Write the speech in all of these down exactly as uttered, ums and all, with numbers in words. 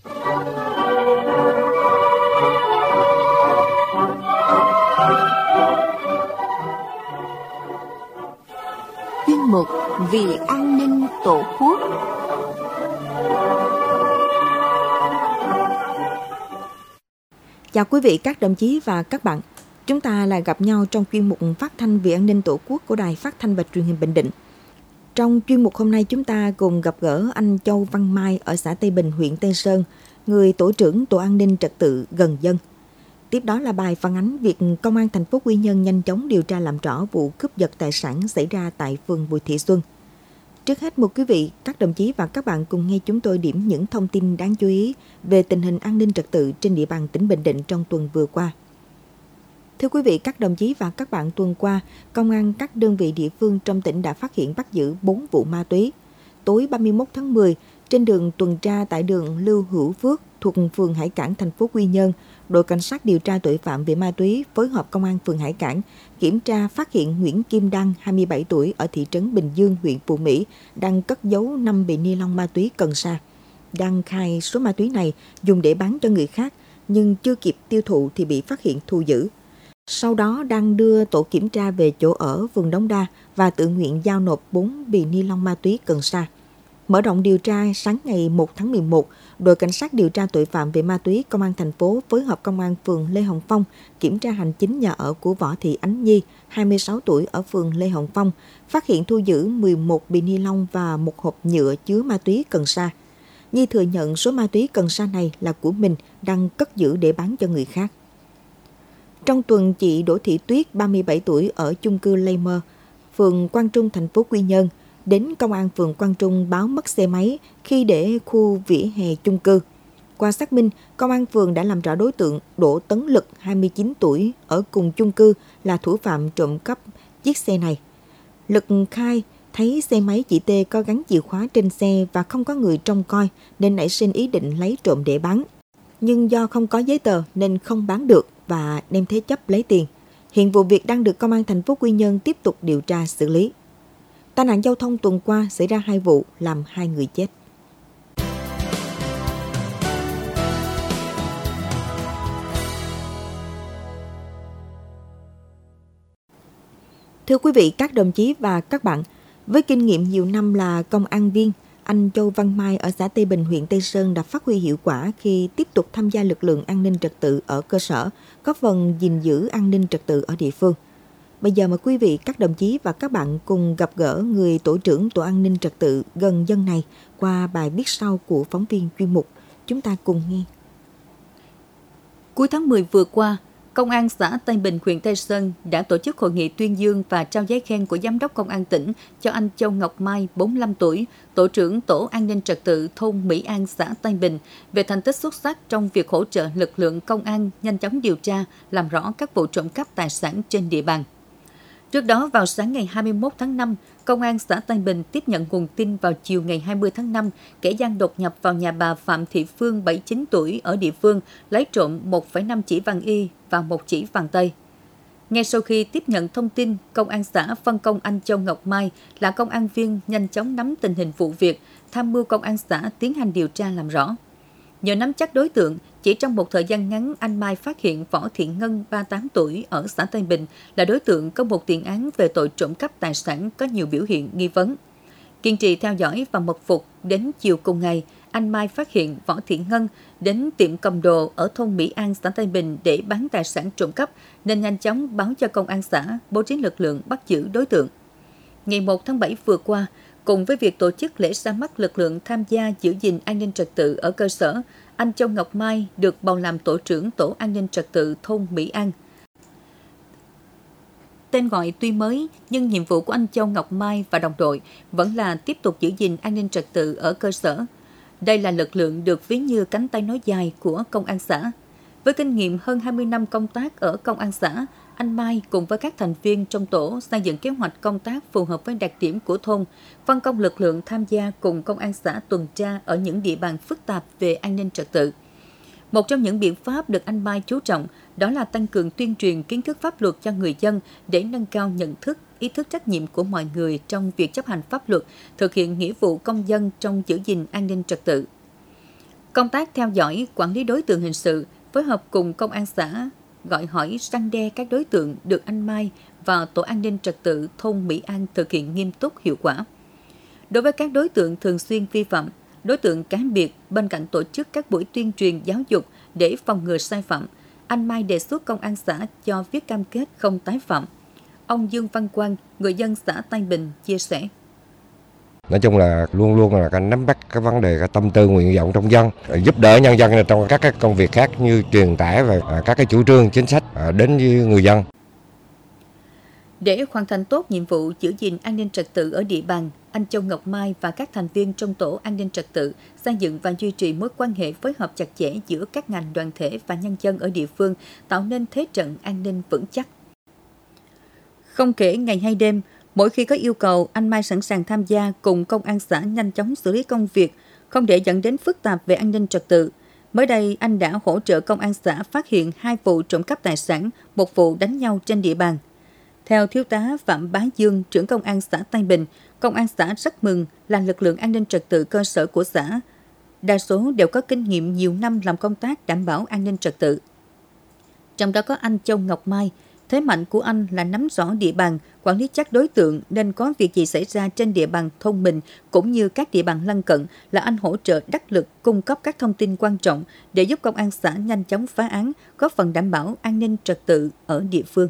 Chuyên mục Vì an ninh Tổ quốc. Chào quý vị, các đồng chí và các bạn. Chúng ta lại gặp nhau trong chuyên mục phát thanh Vì an ninh Tổ quốc của Đài Phát thanh và Truyền hình Bình Định. Trong chuyên mục hôm nay, chúng ta cùng gặp gỡ anh Châu Văn Mai ở xã Tây Bình, huyện Tây Sơn, người tổ trưởng tổ an ninh trật tự gần dân. Tiếp đó là bài phản ánh việc Công an thành phố Quy Nhơn nhanh chóng điều tra làm rõ vụ cướp giật tài sản xảy ra tại phường Bùi Thị Xuân. Trước hết, mời quý vị, các đồng chí và các bạn cùng nghe chúng tôi điểm những thông tin đáng chú ý về tình hình an ninh trật tự trên địa bàn tỉnh Bình Định trong tuần vừa qua. Thưa quý vị, các đồng chí và các bạn, tuần qua, công an các đơn vị địa phương trong tỉnh đã phát hiện bắt giữ bốn vụ ma túy. Tối ba mươi mốt tháng mười, trên đường tuần tra tại đường Lưu Hữu Phước thuộc phường Hải Cảng, thành phố Quy Nhơn, đội cảnh sát điều tra tội phạm về ma túy phối hợp công an phường Hải Cảng kiểm tra phát hiện Nguyễn Kim Đăng, hai mươi bảy tuổi, ở thị trấn Bình Dương, huyện Phú Mỹ, đang cất giấu năm bịch ni lông ma túy cần sa. Đăng khai số ma túy này dùng để bán cho người khác, nhưng chưa kịp tiêu thụ thì bị phát hiện thu giữ. Sau đó Đăng đưa tổ kiểm tra về chỗ ở phường Đống Đa và tự nguyện giao nộp bốn bịch ni lông ma túy cần sa. Mở rộng điều tra, sáng ngày một tháng mười một, đội cảnh sát điều tra tội phạm về ma túy công an thành phố phối hợp công an phường Lê Hồng Phong kiểm tra hành chính nhà ở của Võ Thị Ánh Nhi, hai mươi sáu tuổi, ở phường Lê Hồng Phong, phát hiện thu giữ mười một bịch ni lông và một hộp nhựa chứa ma túy cần sa. Nhi thừa nhận số ma túy cần sa này là của mình, đang cất giữ để bán cho người khác. Trong tuần, chị Đỗ Thị Tuyết, ba mươi bảy tuổi, ở chung cư Laymer, phường Quang Trung, thành phố Quy Nhơn, đến công an phường Quang Trung báo mất xe máy khi để khu vỉa hè chung cư. Qua xác minh, công an phường đã làm rõ đối tượng Đỗ Tấn Lực, hai mươi chín tuổi, ở cùng chung cư là thủ phạm trộm cắp chiếc xe này. Lực khai thấy xe máy chị T có gắn chìa khóa trên xe và không có người trông coi nên nảy sinh ý định lấy trộm để bán. Nhưng do không có giấy tờ nên không bán được và đem thế chấp lấy tiền. Hiện vụ việc đang được công an thành phố Quy Nhơn tiếp tục điều tra xử lý. Tai nạn giao thông tuần qua xảy ra hai vụ làm hai người chết. Thưa quý vị, các đồng chí và các bạn, với kinh nghiệm nhiều năm là công an viên, anh Châu Văn Mai ở xã Tây Bình, huyện Tây Sơn đã phát huy hiệu quả khi tiếp tục tham gia lực lượng an ninh trật tự ở cơ sở, góp phần gìn giữ an ninh trật tự ở địa phương. Bây giờ mời quý vị, các đồng chí và các bạn cùng gặp gỡ người tổ trưởng tổ an ninh trật tự gần dân này qua bài viết sau của phóng viên chuyên mục. Chúng ta cùng nghe. Cuối tháng mười vừa qua, Công an xã Tây Bình, huyện Tây Sơn đã tổ chức hội nghị tuyên dương và trao giấy khen của Giám đốc Công an tỉnh cho anh Châu Ngọc Mai, bốn mươi lăm tuổi, tổ trưởng tổ an ninh trật tự thôn Mỹ An, xã Tây Bình, về thành tích xuất sắc trong việc hỗ trợ lực lượng công an nhanh chóng điều tra, làm rõ các vụ trộm cắp tài sản trên địa bàn. Trước đó, vào sáng ngày hai mươi mốt tháng năm, Công an xã Tây Bình tiếp nhận nguồn tin vào chiều ngày hai mươi tháng năm, kẻ gian đột nhập vào nhà bà Phạm Thị Phương, bảy mươi chín tuổi, ở địa phương, lấy trộm một phẩy năm chỉ vàng y và một chỉ vàng tây. Ngay sau khi tiếp nhận thông tin, Công an xã phân công anh Châu Ngọc Mai là công an viên nhanh chóng nắm tình hình vụ việc, tham mưu Công an xã tiến hành điều tra làm rõ. Nhờ nắm chắc đối tượng, chỉ trong một thời gian ngắn, anh Mai phát hiện Võ Thị Ngân, ba mươi tám tuổi, ở xã Tây Bình, là đối tượng có một tiền án về tội trộm cắp tài sản có nhiều biểu hiện nghi vấn. Kiên trì theo dõi và mật phục, đến chiều cùng ngày, anh Mai phát hiện Võ Thị Ngân đến tiệm cầm đồ ở thôn Mỹ An, xã Tây Bình để bán tài sản trộm cắp, nên nhanh chóng báo cho công an xã, bố trí lực lượng bắt giữ đối tượng. Ngày một tháng bảy vừa qua, cùng với việc tổ chức lễ ra mắt lực lượng tham gia giữ gìn an ninh trật tự ở cơ sở, anh Châu Ngọc Mai được bầu làm tổ trưởng tổ an ninh trật tự thôn Mỹ An. Tên gọi tuy mới, nhưng nhiệm vụ của anh Châu Ngọc Mai và đồng đội vẫn là tiếp tục giữ gìn an ninh trật tự ở cơ sở. Đây là lực lượng được ví như cánh tay nối dài của công an xã. Với kinh nghiệm hơn hai mươi năm công tác ở công an xã, anh Mai cùng với các thành viên trong tổ xây dựng kế hoạch công tác phù hợp với đặc điểm của thôn, phân công lực lượng tham gia cùng công an xã tuần tra ở những địa bàn phức tạp về an ninh trật tự. Một trong những biện pháp được anh Mai chú trọng đó là tăng cường tuyên truyền kiến thức pháp luật cho người dân để nâng cao nhận thức, ý thức trách nhiệm của mọi người trong việc chấp hành pháp luật, thực hiện nghĩa vụ công dân trong giữ gìn an ninh trật tự. Công tác theo dõi, quản lý đối tượng hình sự, phối hợp cùng công an xã, gọi hỏi răn đe các đối tượng được anh Mai và Tổ an ninh trật tự thôn Mỹ An thực hiện nghiêm túc hiệu quả. Đối với các đối tượng thường xuyên vi phạm, đối tượng cá biệt bên cạnh tổ chức các buổi tuyên truyền giáo dục để phòng ngừa sai phạm, anh Mai đề xuất công an xã cho viết cam kết không tái phạm. Ông Dương Văn Quang, người dân xã Tây Bình chia sẻ. Nói chung là luôn luôn là nắm bắt cái vấn đề cái tâm tư nguyện vọng trong dân, giúp đỡ nhân dân trong các cái công việc khác như truyền tải và các cái chủ trương chính sách đến với người dân. Để hoàn thành tốt nhiệm vụ giữ gìn an ninh trật tự ở địa bàn, anh Châu Ngọc Mai và các thành viên trong tổ an ninh trật tự xây dựng và duy trì mối quan hệ phối hợp chặt chẽ giữa các ngành đoàn thể và nhân dân ở địa phương, tạo nên thế trận an ninh vững chắc. Không kể ngày hay đêm, mỗi khi có yêu cầu, anh Mai sẵn sàng tham gia cùng công an xã nhanh chóng xử lý công việc, không để dẫn đến phức tạp về an ninh trật tự. Mới đây, anh đã hỗ trợ công an xã phát hiện hai vụ trộm cắp tài sản, một vụ đánh nhau trên địa bàn. Theo Thiếu tá Phạm Bá Dương, trưởng công an xã Tây Bình, công an xã rất mừng là lực lượng an ninh trật tự cơ sở của xã. Đa số đều có kinh nghiệm nhiều năm làm công tác đảm bảo an ninh trật tự. Trong đó có anh Châu Ngọc Mai. Thế mạnh của anh là nắm rõ địa bàn, quản lý chắc đối tượng nên có việc gì xảy ra trên địa bàn thôn mình cũng như các địa bàn lân cận là anh hỗ trợ đắc lực cung cấp các thông tin quan trọng để giúp công an xã nhanh chóng phá án, góp phần đảm bảo an ninh trật tự ở địa phương.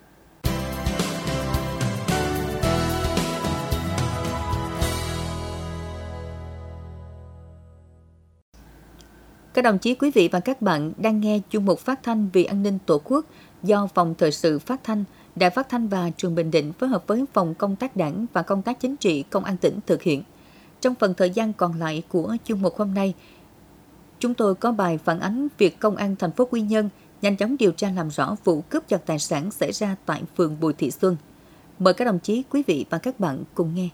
Các đồng chí, quý vị và các bạn đang nghe chuyên mục phát thanh vì an ninh Tổ quốc do Phòng Thời sự Phát thanh, Đài Phát thanh và Truyền Bình Định phối hợp với Phòng Công tác Đảng và Công tác Chính trị Công an tỉnh thực hiện. Trong phần thời gian còn lại của chuyên mục hôm nay, chúng tôi có bài phản ánh việc Công an thành phố Quy Nhơn nhanh chóng điều tra làm rõ vụ cướp giật tài sản xảy ra tại phường Bùi Thị Xuân. Mời các đồng chí, quý vị và các bạn cùng nghe.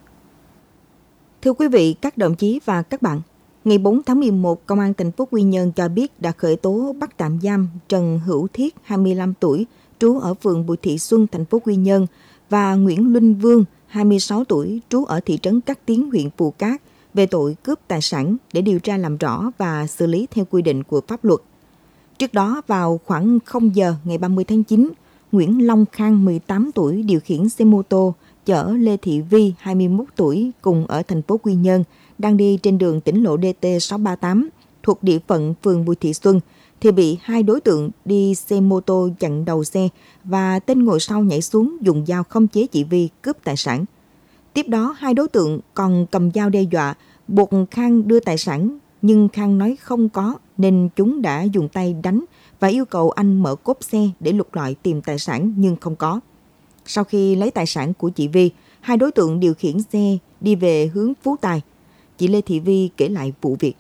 Thưa quý vị, các đồng chí và các bạn, ngày bốn tháng mười một, Công an thành phố Quy Nhơn cho biết đã khởi tố bắt tạm giam Trần Hữu Thiết, hai mươi lăm tuổi, trú ở phường Bùi Thị Xuân, thành phố Quy Nhơn, và Nguyễn Linh Vương, hai mươi sáu tuổi, trú ở thị trấn Cát Tiến, huyện Phù Cát, về tội cướp tài sản để điều tra làm rõ và xử lý theo quy định của pháp luật. Trước đó, vào khoảng không giờ ngày ba mươi tháng chín, Nguyễn Long Khang, mười tám tuổi, điều khiển xe mô tô chở Lê Thị Vi, hai mươi mốt tuổi, cùng ở thành phố Quy Nhơn, đang đi trên đường tỉnh lộ D T sáu ba tám thuộc địa phận phường Bùi Thị Xuân, thì bị hai đối tượng đi xe mô tô chặn đầu xe và tên ngồi sau nhảy xuống dùng dao khống chế chị Vi cướp tài sản. Tiếp đó, hai đối tượng còn cầm dao đe dọa, buộc Khang đưa tài sản, nhưng Khang nói không có nên chúng đã dùng tay đánh và yêu cầu anh mở cốp xe để lục lọi tìm tài sản nhưng không có. Sau khi lấy tài sản của chị Vi, hai đối tượng điều khiển xe đi về hướng Phú Tài. Chị Lê Thị Vi kể lại vụ việc.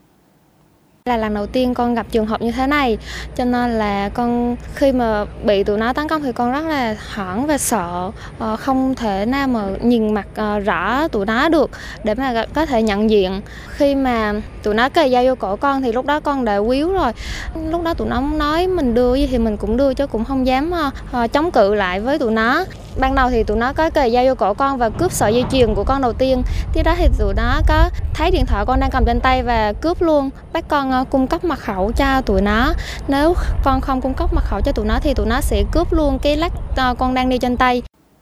Là lần đầu tiên con gặp trường hợp như thế này, cho nên là con khi mà bị tụi nó tấn công thì con rất là hoảng và sợ, không thể nào mà nhìn mặt rõ tụi nó được để mà có thể nhận diện. Khi mà tụi nó kề dao vô cổ con thì lúc đó con đã quýu rồi. Lúc đó tụi nó nói mình đưa gì thì mình cũng đưa, chứ cũng không dám chống cự lại với tụi nó. Ban đầu thì tụi nó có kề dao vô cổ con và cướp sợi dây chuyền của con đầu tiên. Tiếp đó thì tụi nó có thấy điện thoại con đang cầm trên tay và cướp luôn, bắt con cung cấp mật khẩu cho tụi nó. Nếu con không cung cấp mật khẩu cho tụi nó thì tụi nó sẽ cướp luôn cái lắc con đang đi trên tay.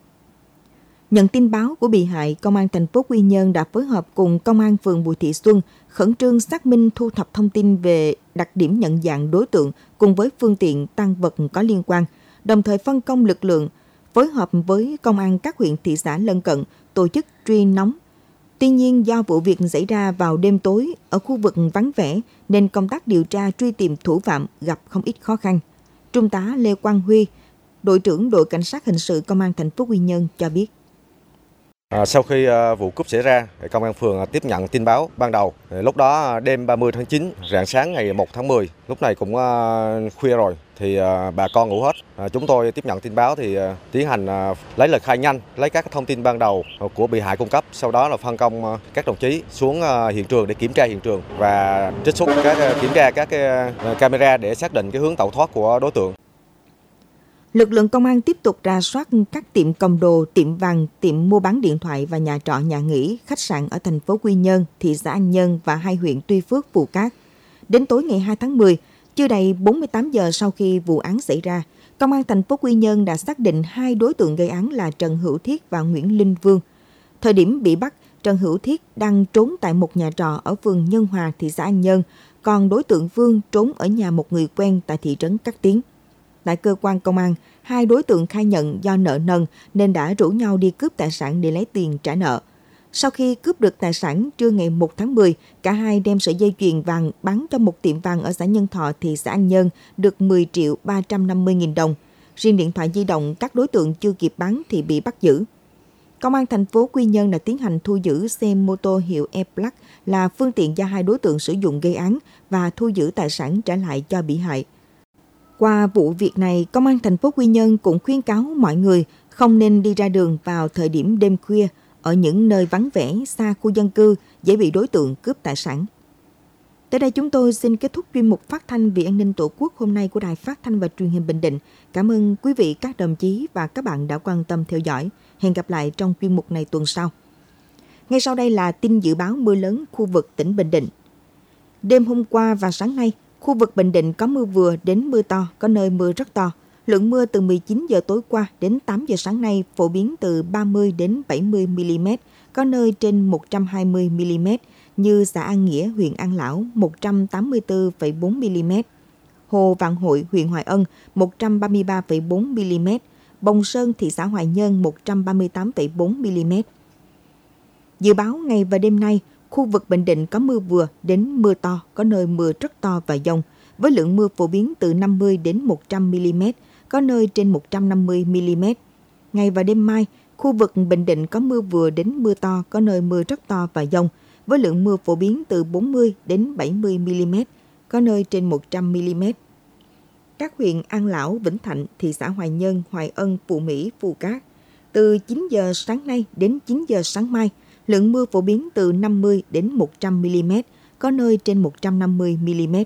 Nhận tin báo của bị hại, Công an thành phố Quy Nhơn đã phối hợp cùng Công an phường Bùi Thị Xuân khẩn trương xác minh, thu thập thông tin về đặc điểm nhận dạng đối tượng cùng với phương tiện tang vật có liên quan, đồng thời phân công lực lượng phối hợp với công an các huyện thị xã lân cận tổ chức truy nóng. Tuy nhiên, do vụ việc xảy ra vào đêm tối ở khu vực vắng vẻ nên công tác điều tra truy tìm thủ phạm gặp không ít khó khăn. Trung tá Lê Quang Huy, đội trưởng đội cảnh sát hình sự Công an thành phố Quy Nhơn cho biết. À, sau khi uh, vụ cướp xảy ra, Công an phường uh, tiếp nhận tin báo ban đầu. Lúc đó đêm ba mươi tháng chín, rạng sáng ngày một tháng mười, lúc này cũng uh, khuya rồi thì uh, bà con ngủ hết. Uh, chúng tôi tiếp nhận tin báo thì uh, tiến hành uh, lấy lời khai nhanh, lấy các thông tin ban đầu uh, của bị hại cung cấp, sau đó là phân công uh, các đồng chí xuống uh, hiện trường để kiểm tra hiện trường và trích xuất các uh, kiểm tra các uh, camera để xác định cái hướng tẩu thoát của đối tượng. Lực lượng công an tiếp tục rà soát các tiệm cầm đồ, tiệm vàng, tiệm mua bán điện thoại và nhà trọ, nhà nghỉ, khách sạn ở thành phố Quy Nhơn, thị xã An Nhơn và hai huyện Tuy Phước, Phù Cát. Đến tối ngày hai tháng mười, chưa đầy bốn mươi tám giờ sau khi vụ án xảy ra, Công an thành phố Quy Nhơn đã xác định hai đối tượng gây án là Trần Hữu Thiết và Nguyễn Linh Vương. Thời điểm bị bắt, Trần Hữu Thiết đang trốn tại một nhà trọ ở phường Nhân Hòa, thị xã An Nhơn, còn đối tượng Vương trốn ở nhà một người quen tại thị trấn Cát Tiến. Tại cơ quan công an, hai đối tượng khai nhận do nợ nần nên đã rủ nhau đi cướp tài sản để lấy tiền trả nợ. Sau khi cướp được tài sản trưa ngày một tháng mười, cả hai đem sợi dây chuyền vàng bán cho một tiệm vàng ở xã Nhân Thọ, thị xã An Nhơn được mười triệu ba trăm năm mươi nghìn đồng. Riêng điện thoại di động các đối tượng chưa kịp bán thì bị bắt giữ. Công an thành phố Quy Nhơn đã tiến hành thu giữ xe mô tô hiệu E-Plus là phương tiện do hai đối tượng sử dụng gây án và thu giữ tài sản trả lại cho bị hại. Qua vụ việc này, Công an thành phố Quy Nhơn cũng khuyến cáo mọi người không nên đi ra đường vào thời điểm đêm khuya ở những nơi vắng vẻ, xa khu dân cư, dễ bị đối tượng cướp tài sản. Tới đây chúng tôi xin kết thúc chuyên mục phát thanh vì an ninh Tổ quốc hôm nay của Đài Phát thanh và Truyền hình Bình Định. Cảm ơn quý vị, các đồng chí và các bạn đã quan tâm theo dõi. Hẹn gặp lại trong chuyên mục này tuần sau. Ngay sau đây là tin dự báo mưa lớn khu vực tỉnh Bình Định. Đêm hôm qua và sáng nay, khu vực Bình Định có mưa vừa đến mưa to, có nơi mưa rất to. Lượng mưa từ mười chín giờ tối qua đến tám giờ sáng nay phổ biến từ ba mươi đến bảy mươi mi-li-mét, có nơi trên một trăm hai mươi mi-li-mét, như xã An Nghĩa, huyện An Lão một trăm tám mươi tư phẩy bốn mi-li-mét, Hồ Vạn Hội, huyện Hoài Ân một trăm ba mươi ba phẩy bốn mi-li-mét, Bồng Sơn, thị xã Hoài Nhơn một trăm ba mươi tám phẩy bốn mi-li-mét. Dự báo ngày và đêm nay, khu vực Bình Định có mưa vừa đến mưa to, có nơi mưa rất to và dông, với lượng mưa phổ biến từ năm mươi đến một trăm mi-li-mét, có nơi trên một trăm năm mươi mi-li-mét. Ngày và đêm mai, khu vực Bình Định có mưa vừa đến mưa to, có nơi mưa rất to và dông, với lượng mưa phổ biến từ bốn mươi đến bảy mươi mi-li-mét, có nơi trên một trăm mi-li-mét. Các huyện An Lão, Vĩnh Thạnh, thị xã Hoài Nhơn, Hoài Ân, Phú Mỹ, Phù Cát, từ chín giờ sáng nay đến chín giờ sáng mai, lượng mưa phổ biến từ năm mươi đến một trăm mi-li-mét, có nơi trên một trăm năm mươi mi-li-mét.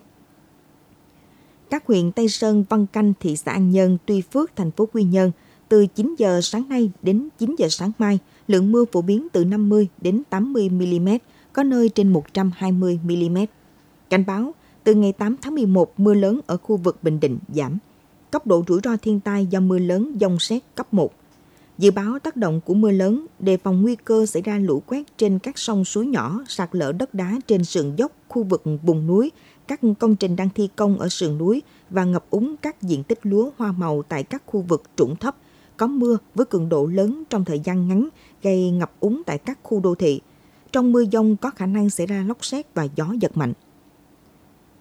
Các huyện Tây Sơn, Văn Canh, thị xã An Nhơn, Tuy Phước, thành phố Quy Nhơn, từ chín giờ sáng nay đến chín giờ sáng mai, lượng mưa phổ biến từ năm mươi đến tám mươi mi-li-mét, có nơi trên một trăm hai mươi mi-li-mét. Cảnh báo, từ ngày tám tháng mười một, mưa lớn ở khu vực Bình Định giảm. Cấp độ rủi ro thiên tai do mưa lớn dông sét cấp một. Dự báo tác động của mưa lớn, đề phòng nguy cơ xảy ra lũ quét trên các sông suối nhỏ, sạt lở đất đá trên sườn dốc, khu vực vùng núi, các công trình đang thi công ở sườn núi và ngập úng các diện tích lúa hoa màu tại các khu vực trũng thấp, có mưa với cường độ lớn trong thời gian ngắn, gây ngập úng tại các khu đô thị. Trong mưa dông có khả năng xảy ra lốc sét và gió giật mạnh.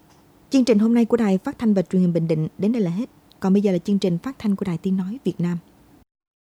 Chương trình hôm nay của Đài Phát thanh và Truyền hình Bình Định đến đây là hết. Còn bây giờ là chương trình phát thanh của Đài Tiếng nói Việt Nam.